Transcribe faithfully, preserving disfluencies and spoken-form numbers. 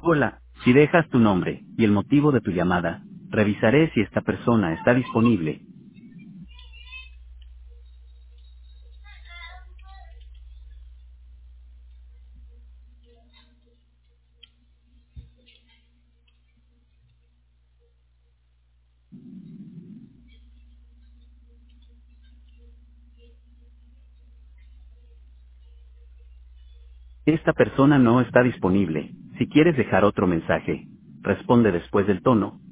Hola, si dejas tu nombre y el motivo de tu llamada, revisaré si esta persona está disponible. Esta persona no está disponible. Si quieres dejar otro mensaje, responde después del tono.